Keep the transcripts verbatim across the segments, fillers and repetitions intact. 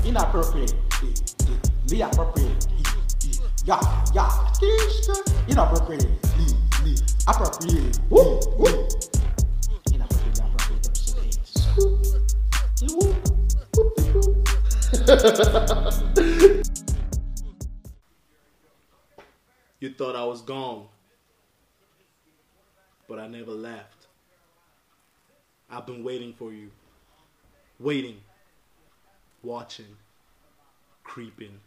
inappropriate, me appropriate, yeah, yeah, inappropriate, appropriate, woo, woo. Inappropriate, appropriate, episode eight. You thought I was gone, but I never left. I've been waiting for you. Waiting. Watching. Creeping.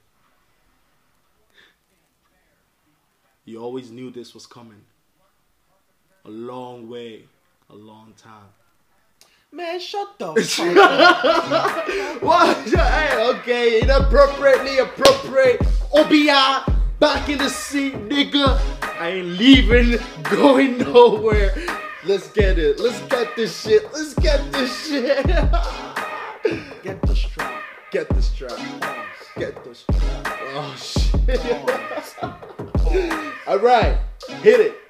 You always knew this was coming. A long way. A long time. Man, shut the fuck up. What? Hey, okay, inappropriately appropriate. Obia, back in the seat, nigga. I ain't leaving, going nowhere. Let's get it. Let's get this shit. Let's get this shit. Get the strap. Get the strap. Get the strap. Oh shit. Alright, hit it.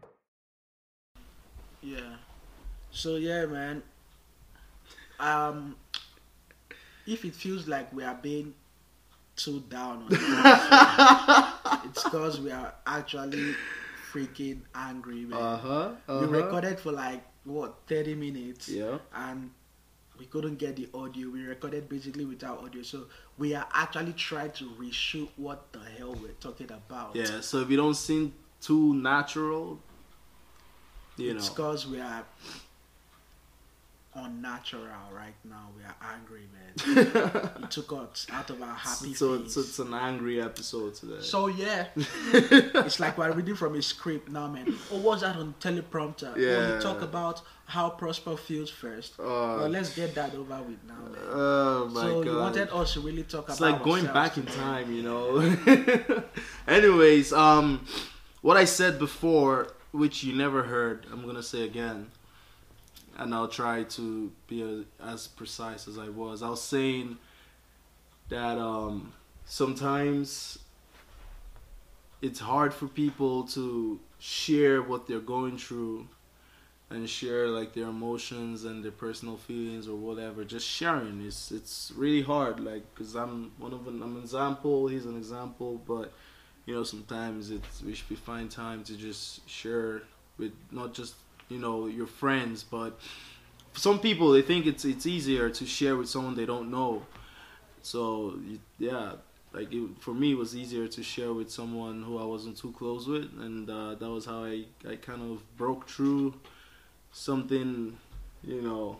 Yeah. So yeah, man. Um, if it feels like we are being too down on it, it's because we are actually freaking angry, man. Uh-huh, uh-huh. We recorded for like what thirty minutes, yeah, and we couldn't get the audio. We recorded basically without audio, so we are actually trying to reshoot what the hell we're talking about. Yeah. So if you don't seem too natural, you it's know, because we are unnatural right now. We are angry, man. It took us out of our happy so, face. so it's an angry episode today. So yeah, it's like we're reading from a script now, man. Oh, what's that on teleprompter? Yeah. Oh, you talk about how Prosper feels first. Uh, well, let's get that over with now, man. Oh my so god. you wanted us to really talk it's about like going back in today. time, you know. Anyways, um, what I said before, which you never heard, I'm gonna say again. And I'll try to be a, as precise as I was. I was saying that um, sometimes it's hard for people to share what they're going through and share like their emotions and their personal feelings or whatever. Just sharing is it's really hard. Like, cause I'm one of an, I'm an example. He's an example, but you know sometimes it's we should find time to just share with not just you know your friends, but some people they think it's it's easier to share with someone they don't know. So yeah, like it, for me it was easier to share with someone who I wasn't too close with, and uh, that was how I I kind of broke through something you know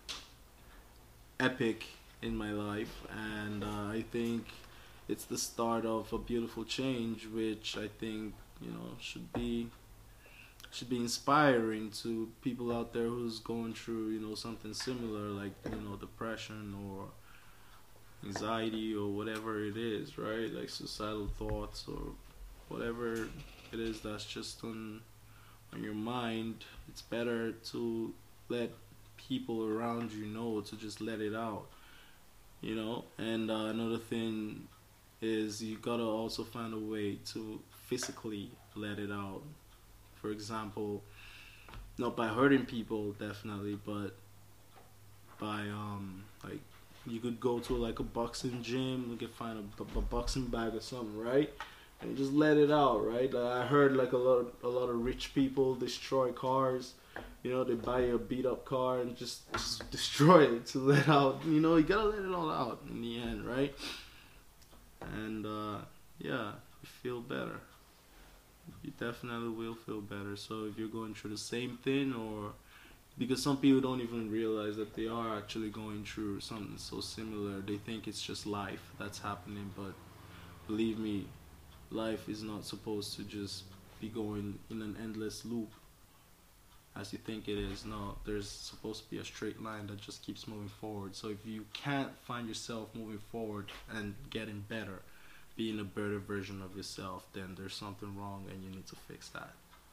epic in my life, and uh, I think it's the start of a beautiful change, which I think you know should be. should be inspiring to people out there who's going through, you know, something similar, like, you know, depression or anxiety or whatever it is, right? Like suicidal thoughts or whatever it is that's just on on your mind. It's better to let people around you know, to just let it out, you know? And uh, another thing is you gotta also find a way to physically let it out. For example, not by hurting people, definitely, but by um like you could go to like a boxing gym, you could find a, a boxing bag or something, right? And you just let it out, right? Like I heard like a lot of, a lot of rich people destroy cars. You know, they buy a beat up car and just, just destroy it to let out. You know, you gotta let it all out in the end, right? And uh, yeah, you feel better. You definitely will feel better. So if you're going through the same thing, or because some people don't even realize that they are actually going through something so similar, they think it's just life that's happening, but believe me, life is not supposed to just be going in an endless loop as you think it is. No, there's supposed to be a straight line that just keeps moving forward. So if you can't find yourself moving forward and getting better, being a better version of yourself, then there's something wrong and you need to fix that.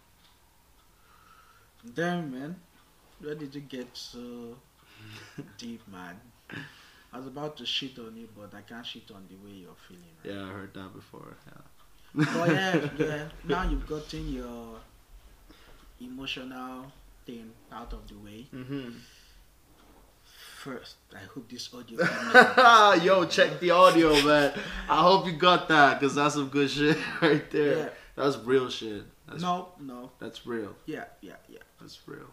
Damn, man. Where did you get so deep, man? I was about to shit on you, but I can't shit on the way you're feeling, right? Yeah, I heard that before, yeah. But yeah, yeah. Now you've gotten your emotional thing out of the way. Mm-hmm. First, I hope this audio. Can Yo, check the audio, man. I hope you got that, because that's some good shit right there. Yeah. That's real shit. That's, no, no. That's real. Yeah, yeah, yeah. That's real.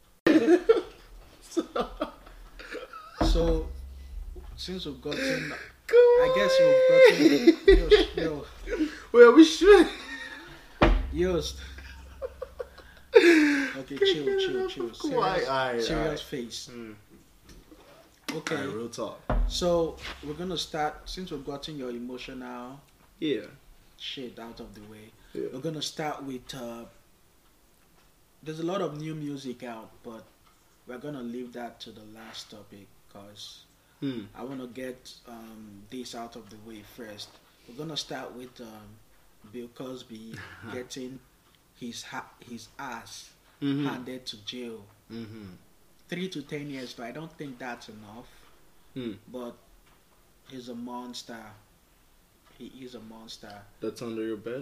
So, since we've gotten, I guess we've gotten. Yo, yo, well, we should. Yost. Okay, chill, chill, chill. Serious, Why? Aye, serious aye. face. Mm. Okay. Alright, real talk. So we're gonna start since we've gotten your emotional Yeah. shit out of the way. Yeah. We're gonna start with. Uh, there's a lot of new music out, but we're gonna leave that to the last topic because Hmm. I want to get um, this out of the way first. We're gonna start with um, Bill Cosby getting his ha- his ass Mhm. handed to jail. Mhm. Three to ten years, but I don't think that's enough. Hmm. But he's a monster. He is a monster. That's under your bed.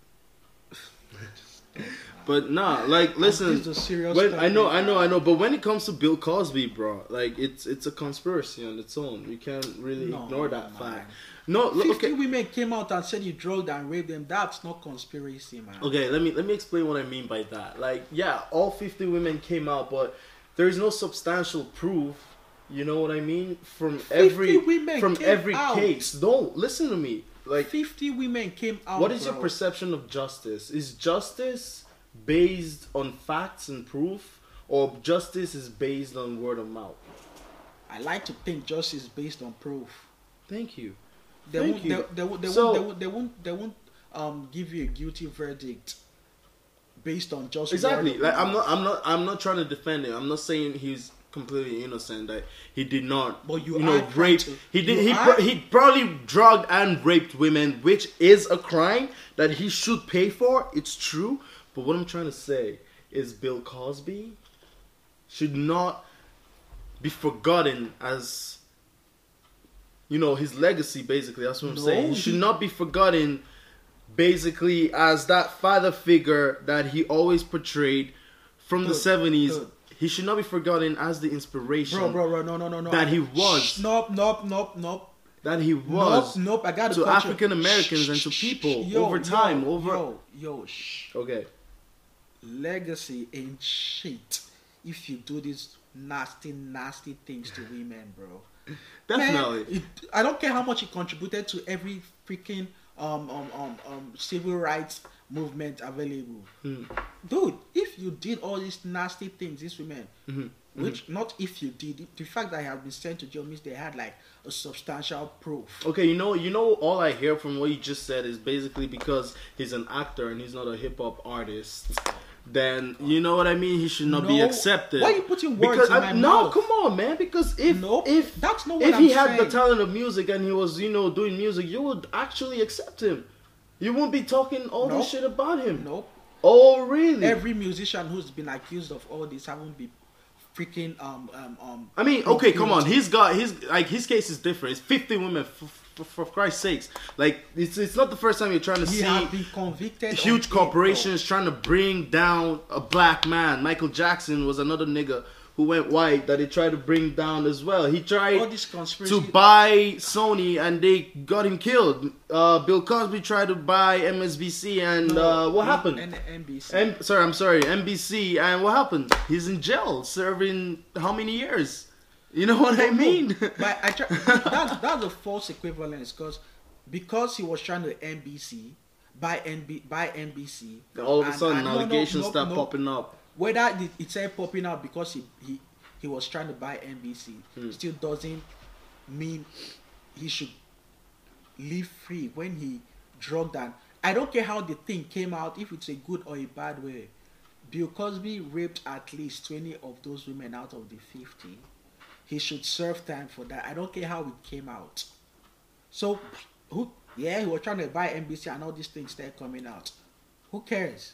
But nah, like listen. This is a serious When, I know, topic. I know, I know. But when it comes to Bill Cosby, bro, like it's it's a conspiracy on its own. You can't really No, ignore that man. fact. No, look, Fifty okay. women came out and said you drugged and raped them. That's not conspiracy, man. Okay, let me let me explain what I mean by that. Like, yeah, all fifty women came out, but there is no substantial proof. You know what I mean? From every women from came every out. case. No, listen to me. Like, Fifty women came out. what is bro. your perception of justice? Is justice based on facts and proof, or justice is based on word of mouth? I like to think justice is based on proof. Thank you. They Thank won't. you. They, they, won't- they, So- won't, they won't. They won't. They won't um give you a guilty verdict based on just Exactly. word of Like I'm mouth. not I'm not I'm not trying to defend him. I'm not saying he's completely innocent, that he did not But you you are know trying rape to- he did you he are- pro- he probably drugged and raped women, which is a crime that he should pay for. It's true. But what I'm trying to say is Bill Cosby should not be forgotten as, you know, his legacy, basically. That's what I'm No, saying. He should he- not be forgotten basically as that father figure that he always portrayed from the Dude, seventies. dude. He should not be forgotten as the inspiration Bro, bro, bro, no, no, no, no. that he Shh, was. Nope, nope, nope, nope. that he was Nope, nope. I got to African Americans and to people over time, Yo, over- yo, yo, shh. okay. Legacy ain't shit if you do these nasty, nasty things to women, bro. Definitely. Man, it, I don't care how much it contributed to every freaking um um um, um civil rights movement available. Mm. Dude, if you did all these nasty things, these women, Mhm. which not if you did, the fact that I have been sent to jail means they had like a substantial proof. Okay, you know, you know, all I hear from what you just said is basically because he's an actor and he's not a hip hop artist. Then you know what I mean. He should not be No. accepted. Why are you putting words because in I, my no, mouth? come on, man. Because if Nope, if that's not what if I'm he had the saying. talent of music and he was, you know, doing music, you would actually accept him. You wouldn't be talking all Nope. this shit about him. Nope. Oh, really? Every musician who's been accused of all this haven't been freaking um um um. I mean, okay, come on. guilty. He's got his like his case is different. It's fifty women. For, for, for Christ's sakes, like it's it's not the first time you're trying to He see has been convicted. huge on it, corporations trying to bring down a black man. Michael Jackson was another nigga who went white that they tried to bring down as well. He bro. All tried this conspiracy. to buy Sony and they got him killed. Uh, Bill Cosby tried to buy M S B C and uh, what happened? And N B C. M- sorry, I'm sorry, N B C, and what happened? He's in jail serving how many years? You know what I mean? But I try, that's that's a false equivalence because because he was trying to N B C buy N B buy N B C. All of a and- sudden, and no, no, allegations no, start no. popping up. Whether it, it started popping out because he, he he was trying to buy N B C Hmm. still doesn't mean he should live free when he drugged and I don't care how the thing came out, if it's a good or a bad way. Bill Cosby raped at least twenty of those women out of the fifty. He should serve time for that. I don't care how it came out. So, who? Yeah, he was trying to buy N B C and all these things started coming out. Who cares?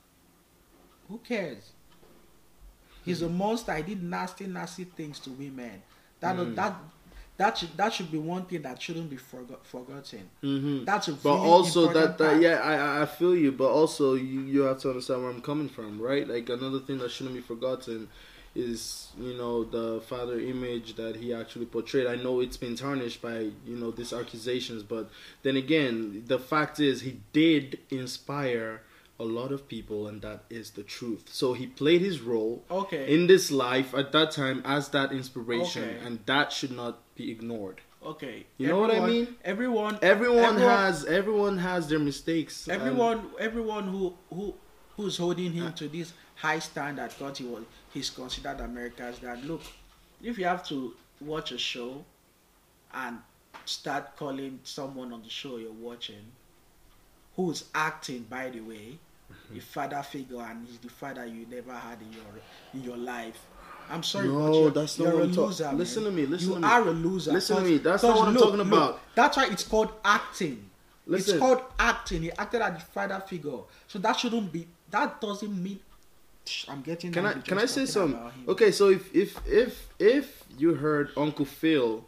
Who cares? He's a monster. He did nasty, nasty things to women. That Mm. that that should that should be one thing that shouldn't be forgot, forgotten. Mm-hmm. That's a But really also important that, that part. yeah, I I feel you. But also you you have to understand where I'm coming from, right? Like another thing that shouldn't be forgotten is you know the father image that he actually portrayed. I know it's been tarnished by you know these accusations, but then again, the fact is he did inspire a lot of people, and that is the truth. So he played his role Okay. in this life at that time as that inspiration, Okay. and that should not be ignored. Okay. You know what I mean? Everyone. Everyone, everyone has everyone has their mistakes. and- Everyone, everyone who who who's holding him to this high standard because he was he's considered America's dad. Look, if you have to watch a show and start calling someone on the show you're watching, who's acting, by the way, a father figure, and he's the father you never had in your in your life. I'm sorry, No, but you're, that's not you're what a I'm talking- loser. listen man. to me, listen you to me. are a loser. Listen to Cause- me, that's not cause what I'm look, talking look, about. That's why it's called acting. Listen. It's called acting. He acted as the father figure, so that shouldn't be. That doesn't mean. I'm getting. Can I angry can I just say talking something? about him. Okay, so if if if if you heard Uncle Phil,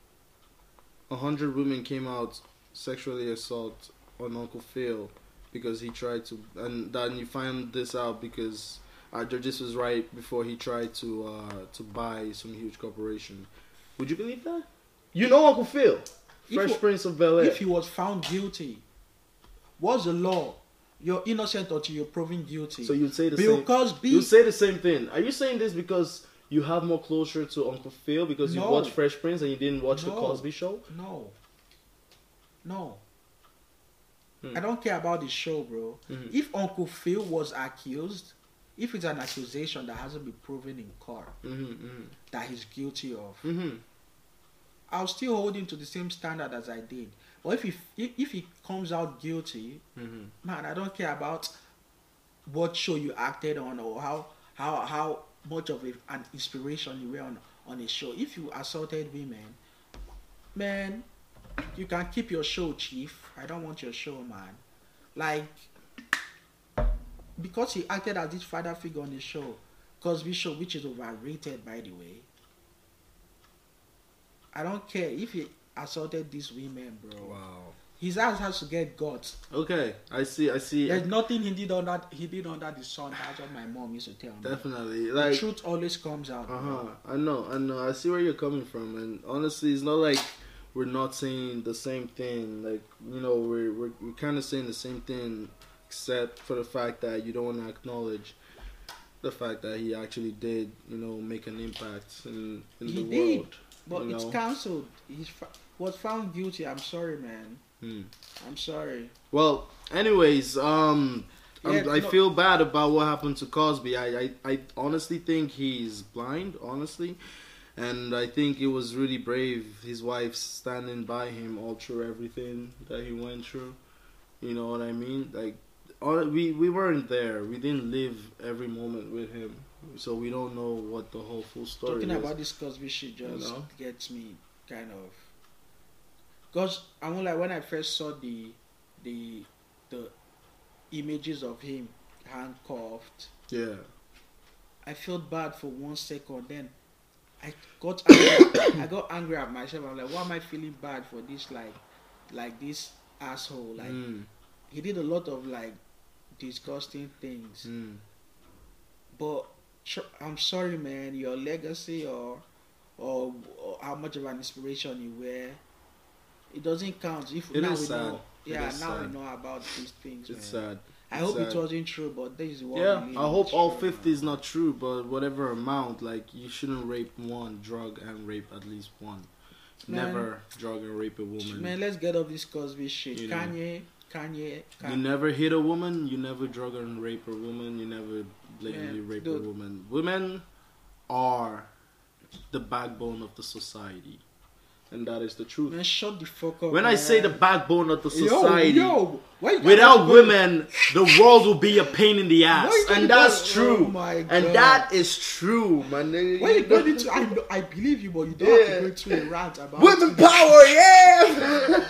a hundred women came out sexually assault on Uncle Phil because he tried to, and then you find this out because uh, this was right before he tried to uh, to buy some huge corporation. Would you believe that? You know Uncle Phil, Fresh you- Prince of Bel Air. If he was found guilty, what's the law? You're innocent until you're proven guilty. So you'd say the Bill same. Cosby. You'd say the same thing. Are you saying this because you have more closure to Uncle Phil because you No. watched Fresh Prince and you didn't watch the No. Cosby Show? No. No. Hmm. I don't care about the show, bro. Mhm. If Uncle Phil was accused, if it's an accusation that hasn't been proven in court Mm-hmm, mm-hmm. that he's guilty of, Mm-hmm. I'll still hold him to the same standard as I did. But if he if, if he comes out guilty, Mm-hmm. man, I don't care about what show you acted on or how how how much of a, an inspiration you were on on a show. If you assaulted women, man, you can keep your show, chief. I don't want your show, man. Like, because he acted as this father figure on the show, Cosby Show, which is overrated, by the way. I don't care if he assaulted these women, bro. Wow. His ass has to get guts. Okay, I see. I see. There's nothing he did on that he did under the sun. That's what my mom used to tell me. Definitely. The Like. truth always comes out. Uh bro. huh. I know. I know. I see where you're coming from, and honestly, it's not like we're not saying the same thing. Like you know, we're we're, we're kind of saying the same thing, except for the fact that you don't want to acknowledge the fact that he actually did, you know, make an impact in in He the did. world. But you it's know? cancelled. He was found guilty. I'm sorry, man. Hmm. I'm sorry. Well, anyways, um, Yeah, I'm, I no- feel bad about what happened to Cosby. I, I, I honestly think he's blind, honestly, and I think it was really brave. His wife standing by him all through everything that he went through. You know what I mean? Like, all, we we weren't there. We didn't live every moment with him, so we don't know what the whole full story Talking is. about this Cosby shit just You know? gets me kind of. Cause I'm like when I first saw the, the, the images of him handcuffed, Yeah. I felt bad for one second. Then I got angry. I got angry at myself. I'm like, why am I feeling bad for this? Like, like this asshole. Like Mm, he did a lot of like disgusting things. mm. But tr- I'm sorry, man. Your legacy or, or or how much of an inspiration you were, it doesn't count. If It now is we sad. know, It yeah, is now sad. we know about these things. It's man. sad. I It's hope sad. it wasn't true, but this is what. Yeah, we live I in, hope it's all true, fifty man. is not true, but whatever amount, like you shouldn't rape one, drug and rape at least one. Man. Never drug and rape a woman. Man, let's get off this Cosby shit. You know. Kanye, Kanye, You Kanye. never hit a woman, you never drug and rape a woman, you never blatantly Man, rape dude. a woman. Women are the backbone of the society. And that is the truth. Man, shut the fuck up. When I man. say the backbone of the society, yo, yo, why you without gotta go- women, the world will be a pain in the ass. Why you And gotta that's go- true. Oh my God. And that is true, my nigga. Why you going into? I, know- I believe you, but you don't Yeah. have to go into a rant about Women it. power, yeah!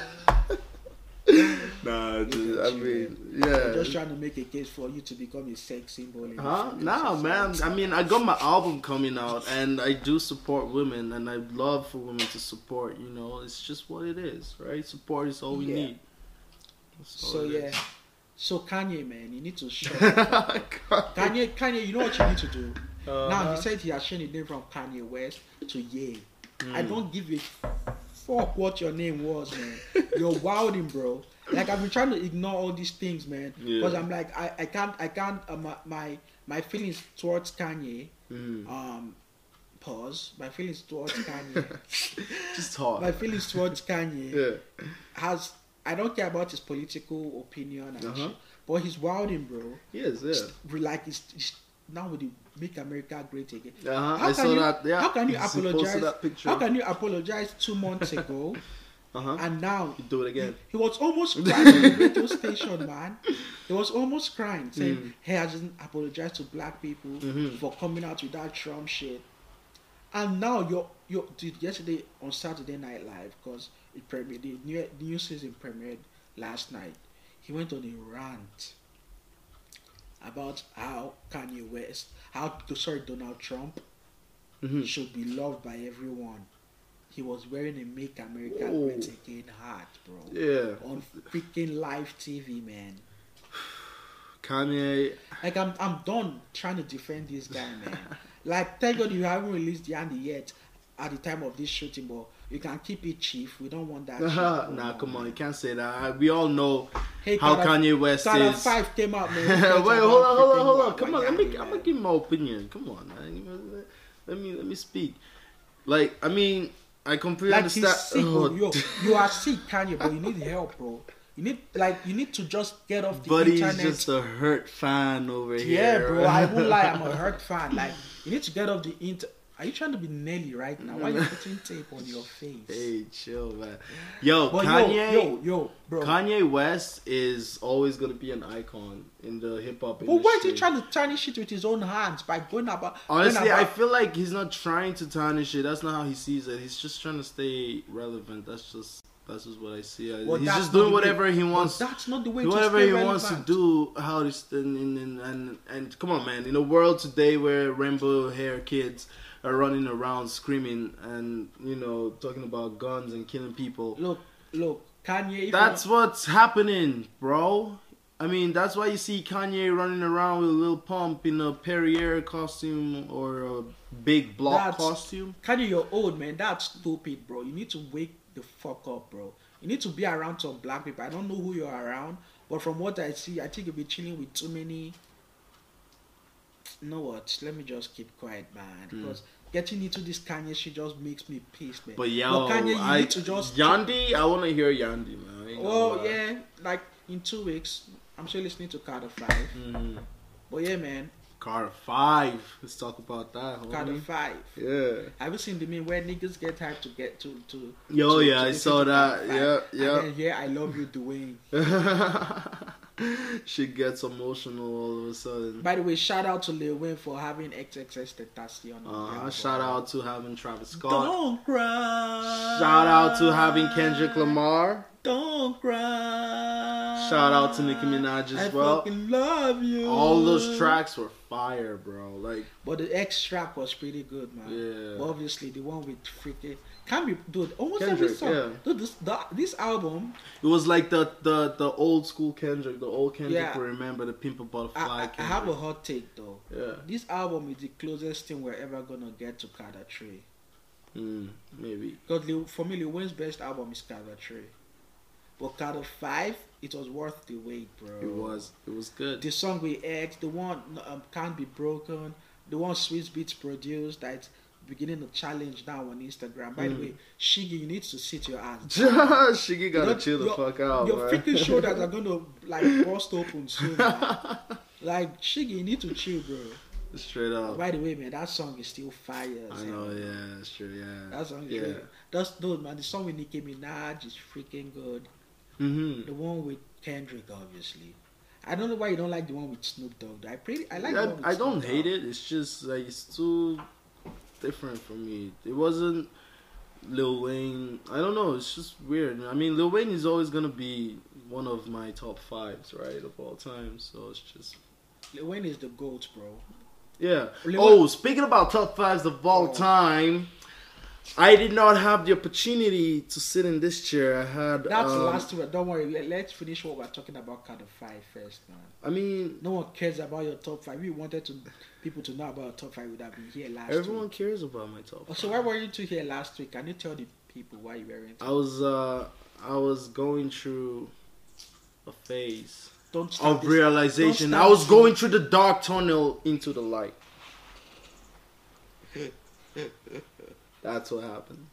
nah, just, I Look at you, mean, I'm yeah. just trying to make a case for you to become a sex symbol. In the Huh? female Nah, man. society. I mean, I got my album coming out, and I do support women, and I love for women to support. You know, it's just what it is, right? Support is all we Yeah. need. That's all So it yeah. is. So Kanye, man, you need to shut. up. Kanye, Kanye, you know what you need to do? Uh-huh. Now he said he has changed his name from Kanye West to Ye. Mm. I don't give a fuck what your name was, man. You're wilding, bro. Like I've been trying to ignore all these things, man. Because Yeah. I'm like, I, I can't, I can't. Uh, my, my my feelings towards Kanye. Mm. Um, pause. My feelings towards Kanye. Just talk. My feelings towards Kanye Yeah. has. I don't care about his political opinion and Uh-huh. shit, but he's wilding, bro. Yes, yeah. Re- Like it's, it's now with the Make America Great Again. Uh-huh. How I can saw you- that. Yeah. how can you He posted apologize? That picture. How can you apologize two months ago Uh-huh. and now You do it again. he, he was almost crying on the radio station, man. He was almost crying, saying Mm. he hasn't apologized to black people Mhm. for coming out with that Trump shit. And now you're you're dude, yesterday on Saturday Night Live, because it premiered, the new, new season premiered last night. He went on a rant about how Kanye West, how sorry Donald Trump Mhm. should be loved by everyone. He was wearing a Make America Oh. Great Again hat, bro. Yeah. On freaking live T V, man. Kanye. Like I'm, I'm done trying to defend this guy, man. Like, thank God you haven't released Yandy yet at the time of this shooting, but you can keep it, Chief. We don't want that. shit going Nah, come on. man. You can't say that. We all know Hey, how Carter- Kanye West Carter is. five came out, man. Wait, Who cares hold on, about hold on, freaking hold on. Wa- Come on, let Wayani, me. man? I'm gonna give my opinion. Come on, man. Let me let me speak. Like, I mean, I completely Like he's understand. sick, Oh, bro. Yo, you are sick, Kanye, but you need help, bro. You need like you need to just get off the but he's internet. just a hurt fan over here. Yeah, bro. I won't lie. I'm a hurt fan. Like you need to get off the inter. Are you trying to be Nelly right now? Why are you putting tape on your face? Hey, chill, man. Yo, But Kanye. yo, yo, yo, bro. Kanye West is always gonna be an icon in the hip hop But industry. why is he trying to tarnish it with his own hands by going about? Honestly, going I about, feel like he's not trying to tarnish it. That's not how he sees it. He's just trying to stay relevant. That's just that's just what I see. I- Well, he's that's just not doing the way- whatever he but wants. That's not the way. Whatever to he stay wants to relevant. do, how this and, and and and come on, man! In a world today where rainbow hair kids are running around screaming and you know talking about guns and killing people, Look, look, Kanye. if that's you- what's happening, bro. I mean, that's why you see Kanye running around with a little pump in a Perrier costume or a big block That's- costume. Kanye, you're old, man. That's stupid, bro. You need to wake the fuck up, bro. You need to be around some black people. I don't know who you're around, but from what I see, I think you'll be chilling with too many. You know what? Let me just keep quiet, man. Because getting into this Kanye shit just makes me pissed, man. But yo, Kanye, you I, need to just. Yandy, I want to hear Yandy, man. I ain't gonna Oh lie. yeah, like in two weeks, I'm still listening to Carter Five. Mhm. But yeah, man, Carter Five. Let's talk about that. homie. Carter Five. Yeah. Have you seen the meme where niggas get hyped to get to to? Yo, to, yeah, to I listen saw to that. Carter Yeah, five? yeah. And then, yeah, I love you, Dwayne. She gets emotional all of a sudden. By the way, shout out to Lil Wayne for having X X X Tentacion on the Uh, album. shout out to having Travis Scott. Don't cry. Shout out to having Kendrick Lamar. Don't cry. Shout out to Nicki Minaj as I well. fucking love you. All those tracks were fire, bro. Like, But the X track was pretty good, man. Yeah. But obviously, the one with freaking can't be, dude. Almost Kendrick, every song. yeah. Dude, this the, this album, it was like the the, the old school Kendrick, the old Kendrick Yeah. we remember, the Pimp a Butterfly I, I, I Kendrick. have a hot take though. Yeah. This album is the closest thing we're ever gonna get to Carter Tree. Mm, maybe. Because Lil- for me, Lil Wayne's best album is Carter Tree. But Carter Five, it was worth the wait, bro. It was. It was good. The song with X, the one um, Can't Be Broken, the one Swiss Beats produced that's beginning to challenge now on Instagram. By the Mm. way, Shiggy, you need to sit your ass. Shiggy gotta Your- chill the your- fuck out, Your man. freaking shoulders are gonna like burst open soon. Man. Like Shiggy, you need to chill, bro. Straight up. By the way, man, that song is still fire. as I hell, know, man. yeah, that's true, yeah. That song is yeah. really, that's dude, man. The song with Nicki Minaj is freaking good. Mm-hmm. The one with Kendrick, obviously. I don't know why you don't like the one with Snoop Dogg. though. I pretty, I like. the one with I, I don't Snoop hate Dogg. it. It's just like it's too different for me. It wasn't Lil Wayne. I don't know. It's just weird. I mean, Lil Wayne is always gonna be one of my top fives, right, of all time. So it's just Lil Wayne is the GOAT, bro. yeah. Lil Oh, Wayne- speaking about top fives of all Oh. time, I did not have the opportunity to sit in this chair. I had. That's um, last week. Don't worry. Let, let's finish what we're talking about. Kind of five first, man. I mean, no one cares about your top five. We wanted to people to know about your top five. Would have been here last everyone week. cares about my top. Oh, so why were you two here last week? Can you tell the people why you weren't? I was. Uh, I was going through a phase don't start of this, realization. don't I was this- going through the dark tunnel into the light. That's what happened.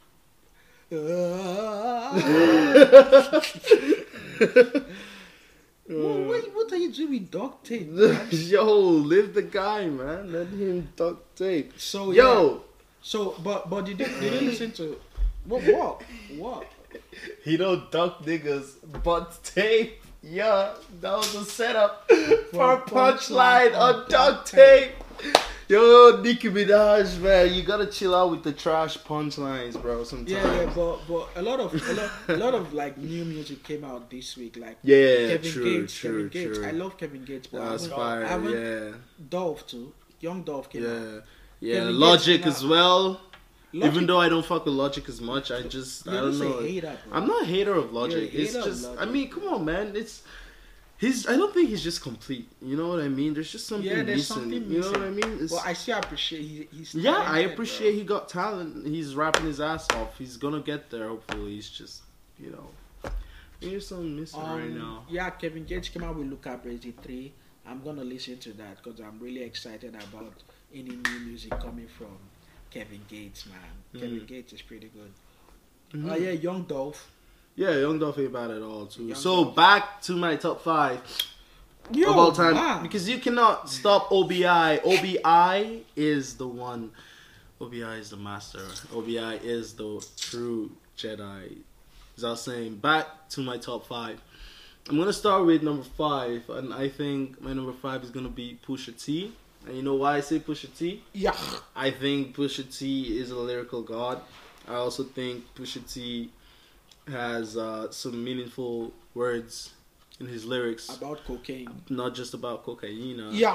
what, what, what are you doing with duct tape? man? Yo, live the guy, man. Let him duct tape. So Yo, yeah. So but but did you did you listen to what what what? he don't duct niggas, but tape. Yeah, that was a setup for a punchline on duct tape. Yo, Nicki Minaj, man, you gotta chill out with the trash punchlines, bro. Sometimes. Yeah, yeah, but but a lot of a lot, a lot of like new music came out this week, like Yeah, Kevin true, Gates, true, Kevin Gates. true. I love Kevin Gates, but That's I haven't, fire. I haven't Yeah, Dolph too. Young Dolph came out. yeah, yeah. Kevin Gates Logic came as out. well. Logic- Even though I don't fuck with Logic as much, I just I You're don't just a know. hater, bro. I'm not a hater of Logic. You're a It's hater of just I Logic. mean, come on, man. It's he's. I don't think he's just complete. You know what I mean? There's just something Yeah, there's missing. something You know what I missing. mean? It's, Well, I still appreciate he, he's yeah, I talented, appreciate bro. he got talent. He's rapping his ass off. He's gonna get there. Hopefully, he's just you know. There's something missing Um, right now. Yeah, Kevin Gates came out with Luca Brasi three. I'm gonna listen to that because I'm really excited about any new music coming from Kevin Gates, man. Kevin Mhm. Gates is pretty good. Mhm. Oh yeah, Young Dolph. Yeah, Young Dolph ain't bad at all too. Young so Dolph. back to my top five. Yo, of all time, man. because you cannot stop O B I. O B I is the one. O B I is the master. O B I is the true Jedi. As I was saying, back to my top five. I'm gonna start with number five, and I think my number five is gonna be Pusha T. And you know why I say Pusha T? Yeah. I think Pusha T is a lyrical god. I also think Pusha T has uh, some meaningful words in his lyrics. About cocaine. Not just about cocaine. uh, Yeah.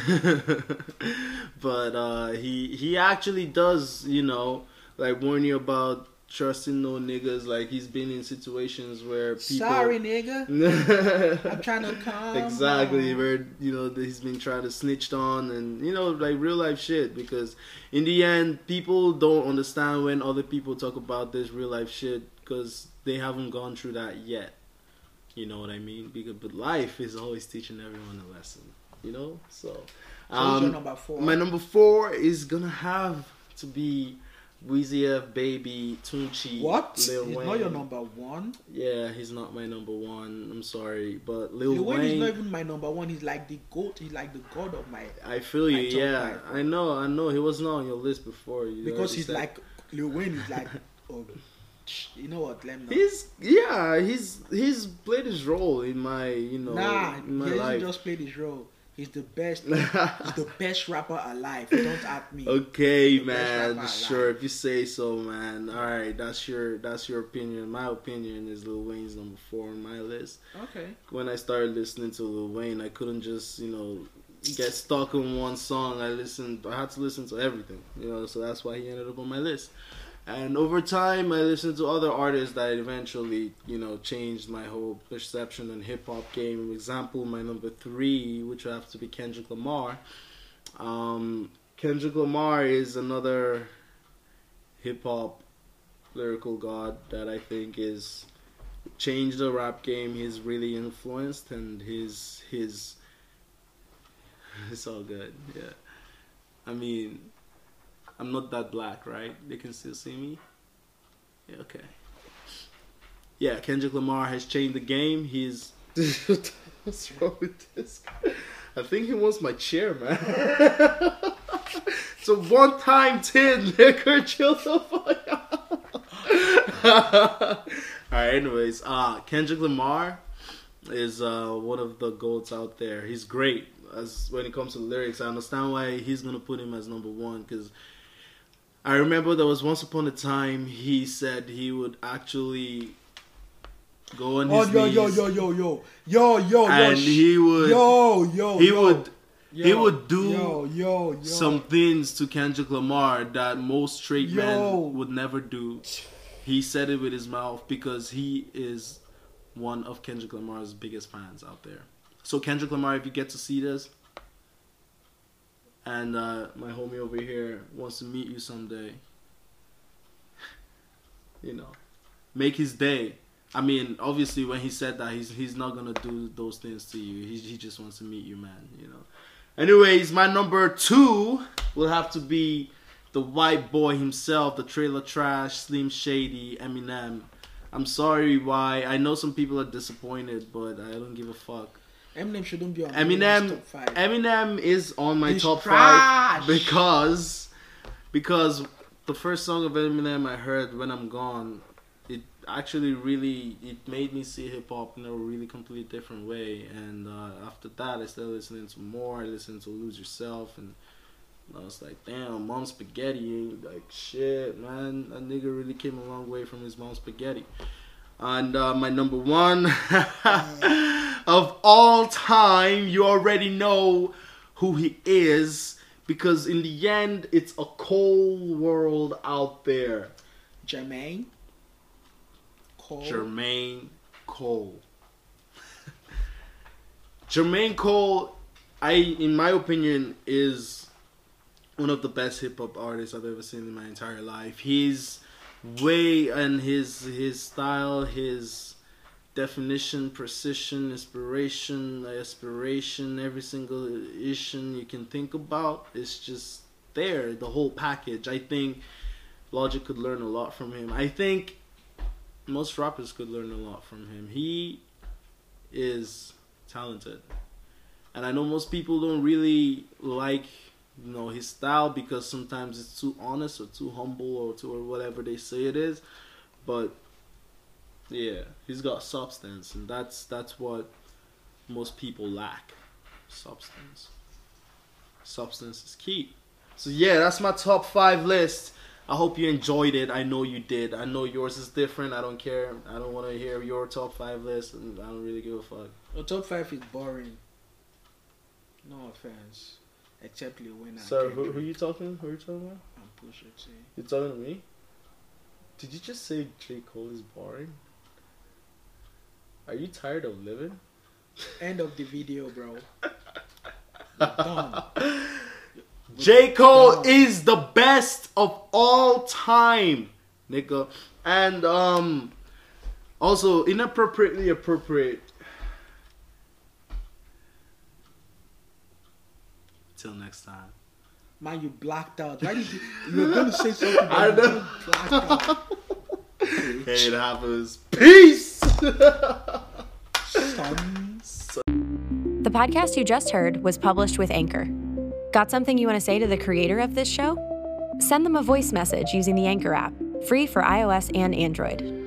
but uh, he he actually does, you know, like warn you about trusting no niggas. Like he's been in situations where people. Sorry, nigga. I'm trying to come. Exactly, home. where you know he's been trying to snitched on, and you know like real life shit. Because in the end, people don't understand when other people talk about this real life shit because they haven't gone through that yet. You know what I mean? Because but life is always teaching everyone a lesson. You know, so. So who's Um, your number four? my number four is gonna have to be Weezy F, Baby, Tunchi, What? Lil He's Wayne. not your number one. Yeah, he's not my number one. I'm sorry, but Lil, Lil Wayne Wayne. is not even my number one. He's like the goat. He's like the god of my. I feel my you. top Yeah, five, bro. I know. I know. He was not on your list before. You Because already he's said- like Lil Wayne is like. Oh, you know what? Let me know. He's yeah. He's he's played his role in my you know Nah, in my he hasn't life. just played his role. He's the best. he's the best rapper alive. Don't at me. Okay, The best man. rapper Sure, alive. if you say so, man. All right, that's your that's your opinion. My opinion is Lil Wayne's number four on my list. Okay. When I started listening to Lil Wayne, I couldn't just you know get stuck on one song. I listened. I had to listen to everything. You know, so that's why he ended up on my list. And over time, I listened to other artists that eventually, you know, changed my whole perception on hip hop game. Example, my number three, which would have to be Kendrick Lamar. Um, Kendrick Lamar is another hip hop lyrical god that I think is changed the rap game. He's really influenced, and his his it's all good. Yeah, I mean. I'm not that black, right? They can still see me? Yeah, okay. Yeah, Kendrick Lamar has changed the game. He's... What's wrong with this guy? I think he wants my chair, man. It's a one-time tin, nigga. Chill the fuck out. Alright, anyways. Uh, Kendrick Lamar is uh, one of the GOATs out there. He's great. As when it comes to lyrics, I understand why he's going to put him as number one, because... I remember there was once upon a time he said he would actually go on Oh his yo knees yo yo yo yo yo yo and sh- he would yo yo he yo. would Yo, he would do yo, yo, yo. some things to Kendrick Lamar that most straight Yo. men would never do. He said it with his mouth because he is one of Kendrick Lamar's biggest fans out there. So Kendrick Lamar, if you get to see this, and uh, my homie over here wants to meet you someday, you know, make his day. I mean, obviously, when he said that, he's he's not gonna do those things to you. He he just wants to meet you, man. You know. Anyways, my number two will have to be the white boy himself, the trailer trash, Slim Shady, Eminem. I'm sorry why. I know some people are disappointed, but I don't give a fuck. Eminem shouldn't be on Eminem. top five. Eminem is on my He's top trash. five because because the first song of Eminem I heard, When I'm Gone, it actually really it made me see hip hop in a really completely different way. And uh, after that, I started listening to more. I listened to Lose Yourself, and I was like, damn, Mom Spaghetti, like shit, man, that nigga really came a long way from his Mom Spaghetti. And uh, my number one of all time, you already know who he is, because in the end, it's a cold world out there. Jermaine Cole. Jermaine Cole. Jermaine Cole, I, in my opinion, is one of the best hip hop artists I've ever seen in my entire life. He's way and his his style, his definition, precision, inspiration, aspiration, every single issue you can think about, it's just there, the whole package. I think Logic could learn a lot from him. I think most rappers could learn a lot from him. He is talented. And I know most people don't really like, you know, his style because sometimes it's too honest or too humble or too or whatever they say it is. But yeah, he's got substance, and that's that's what most people lack. Substance. Substance is key. So yeah, that's my top five list. I hope you enjoyed it. I know you did. I know yours is different. I don't care. I don't want to hear your top five list, and I don't really give a fuck. Your top five is boring. No offense. Except Lil Wayne and Sir, who, Kendrick. who you talking? Who you talking about? And Pusha T. You talking to me? Did you just say J. Cole is boring? Are you tired of living? End of the video, bro. You're done. J. Cole Done. is the best of all time, nigga. And um, also inappropriately appropriate. Till next time. Man, you blacked out. Why did you? You were going to say something, but I you know. blacked out. Hey, it happens. Peace. Sons. The podcast you just heard was published with Anchor. Got something you want to say to the creator of this show? Send them a voice message using the Anchor app, free for iOS and Android.